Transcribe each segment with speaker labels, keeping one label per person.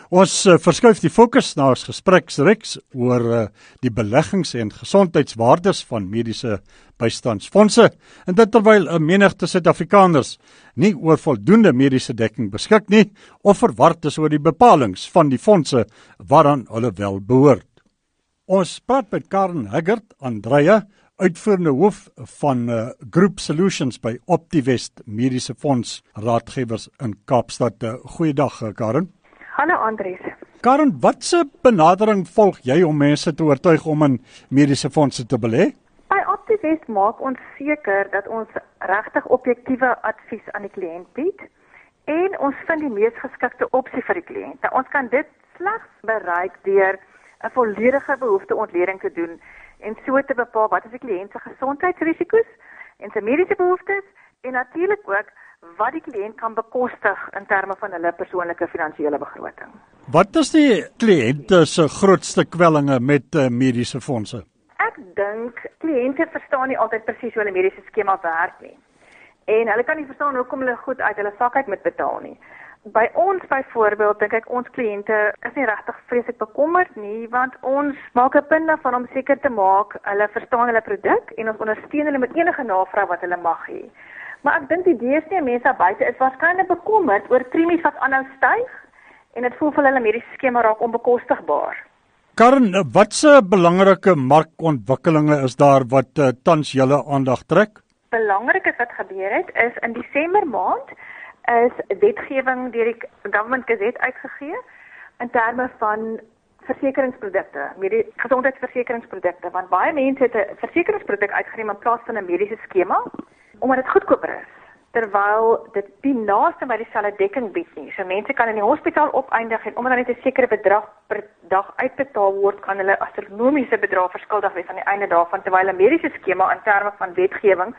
Speaker 1: Ons verskuif die fokus na ons gespreksreeks oor die beleggings en gesondheidswaardes van mediese bystandsfondse, en dit terwyl 'n menigte Suid-Afrikaners nie oor voldoende mediese dekking beskik nie of verward is oor die bepalinge van die fondse waaraan hulle wel behoort. Ons praat met Karen Haggert-Andrea, uitvoerende hoof van Group Solutions by Optivest Mediese Fonds Raadgewers in Kaapstad. Goeiedag, Karen.
Speaker 2: Hallo Andries.
Speaker 1: Karen, watse benadering volg jy om mense te oortuig om in mediese fondse te belê?
Speaker 2: By Optivest maak ons seker dat ons regtig objektiewe advies aan die kliënt bied en ons vind die mees geskikte opsie vir die kliënt. Nou, ons kan dit slegs bereik deur 'n volledige behoefteontleding te doen en so te bepaal wat is die kliënt se gesondheidsrisiko's en sy mediese behoeftes en natuurlik ook wat die kliënt kan bekostig in terme van hulle persoonlike finansiële begroting.
Speaker 1: Wat is die kliënte se grootste kwellinge met mediese fondse?
Speaker 2: Ek dink kliënte verstaan nie altyd presies hoe hulle mediese skema werk nie. En hulle kan nie verstaan hoekom hulle goed uit hulle sak uit moet betaal nie. By ons byvoorbeeld dink ek ons kliënte is nie regtig vreeslik bekommerd nie, want ons maak 'n punt daarvan om seker te maak hulle verstaan hulle produk en ons ondersteun hulle met enige navraag wat hulle mag hê. Maar ek dink die deesdae mense daar buite is waarskynlik bekommerd oor premies wat aanhou styg en dit voel vir hulle mediese skema raak onbekostigbaar.
Speaker 1: Karen, watse belangrike markontwikkelinge is daar wat tans julle aandag trek?
Speaker 2: Belangrike wat gebeur het is in Desember maand is wetgewing deur die Government Gazette uitgegee in terme van versekeringsprodukte, gesondheidsversekeringsprodukte, want baie mense het 'n versekeringsproduk uitgeneem in plaas van 'n mediese skema omdat dit goedkoper is, terwyl dit die naaste by dieselfde dekking bied nie. So mense kan in die hospitaal opeindig en omdat net 'n sekere bedrag per dag uitbetaal word, kan hulle astronomiese bedrag verskuldig wees aan die einde daarvan, terwyl 'n mediese skema in terme van wetgewing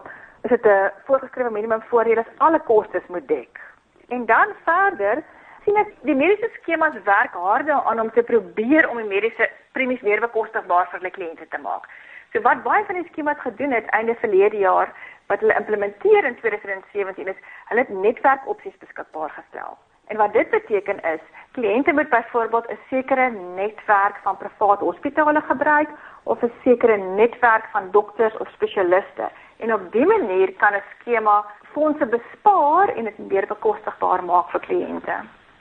Speaker 2: is dit 'n voorgeskrewe minimum voordeel as alle kostes moet dek. En dan verder sien ek die mediese skemas werk hard daaraan om te probeer om die mediese premies meer bekostigbaar vir hulle kliënte te maak. So wat baie van die skemas gedoen het einde verlede jaar wat hulle implementeer in 2017 is, hulle het netwerkopsies beskikbaar gestel. En wat dit beteken is, kliënte moet byvoorbeeld 'n sekere netwerk van privaat hospitale gebruik of 'n sekere netwerk van dokters of spesialiste. En op die manier kan 'n skema fondse bespaar en dit meer bekostigbaar maak vir kliënte.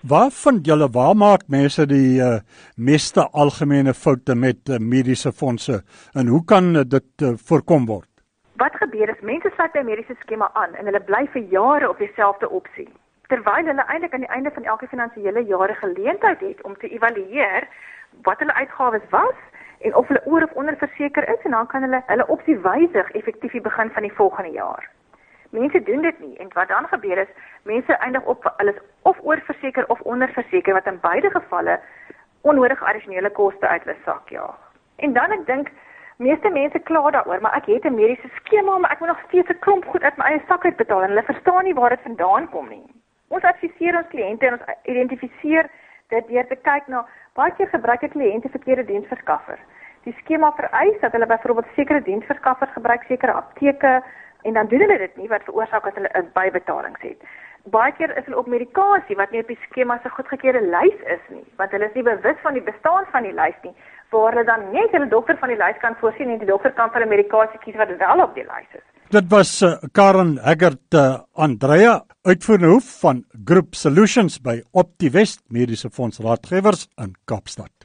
Speaker 1: Waar maak mense die meeste algemene foute met mediese fondse en hoe kan dit voorkom word?
Speaker 2: Wat gebeur is, mense sluit by 'n mediese skema aan en hulle bly vir jare op dieselfde opsie, terwyl hulle eintlik aan die einde van elke finansiële jaar 'n geleentheid het om te evalueer wat hulle uitgawes was en of hulle oor of onderverseker is en dan kan hulle opsie wysig effektief die begin van die volgende jaar. Mense doen dit nie en wat dan gebeur is, mense eindig op hulle is of oorverseker of onderverseker wat in beide gevalle onnodige addisionele koste uit hulle sak jaag. En dan ek dink meeste mense kla daaroor, maar ek het 'n mediese skema, maar ek moet nog steeds 'n klomp goed uit my eie sak uitbetaal en hulle verstaan nie waar dit vandaan kom nie. Ons adviseer ons kliënte en ons identifiseer dit deur te kyk na baie keer gebruik 'n kliënt 'n verkeerde diensverskaffer. Die skema vereis dat hulle byvoorbeeld sekere diensverskaffers gebruik, sekere apteke en dan doen hulle dit nie wat veroorsaak dat hulle 'n bybetalings het. Baie keer is hulle op medikasie wat nie op die skema se goedgekeurde lys is nie, want hulle is nie bewus van die bestaan van die lys nie, waar hulle dan net hulle dokter van die lys kan voorsien en die dokter kan vir 'n medikasie kies wat wel op die lys is.
Speaker 1: Dit was Karen Haggert-Andrea, uitvoerende hoof van Group Solutions by Optivest Mediese Fonds Raadgewers in Kaapstad.